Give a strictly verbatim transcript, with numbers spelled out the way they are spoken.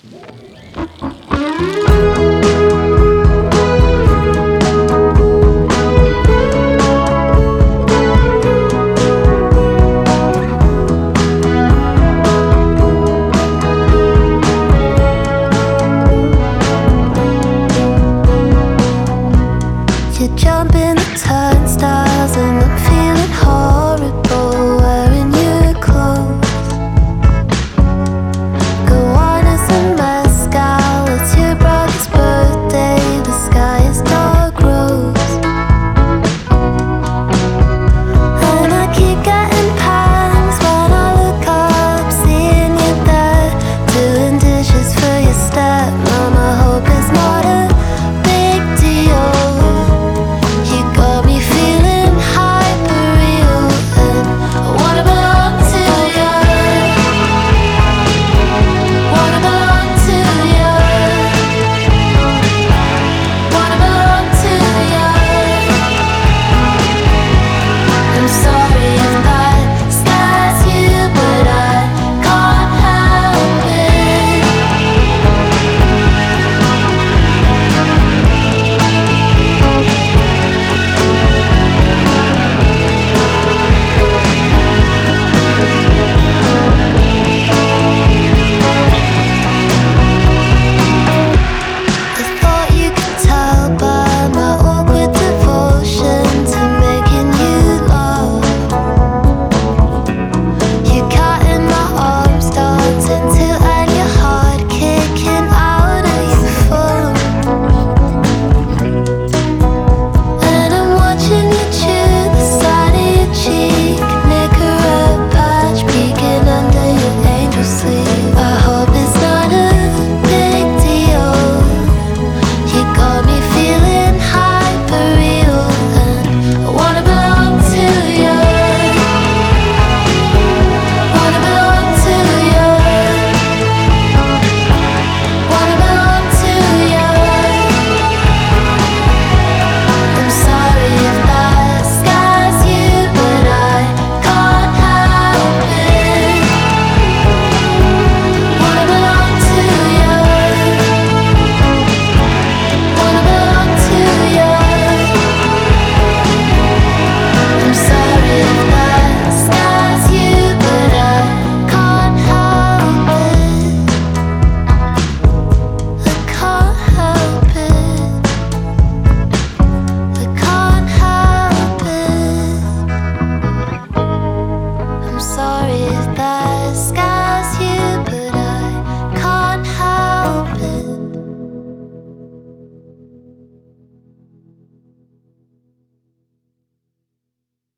You jump in the turnstiles and I'm feeling horrible wearing your clothes. Gowanus and mezcal, it's your brother's birthday, the sky is dark rose. And I keep getting pangs when I look up, seeing you there, doing dishes for your stepmom.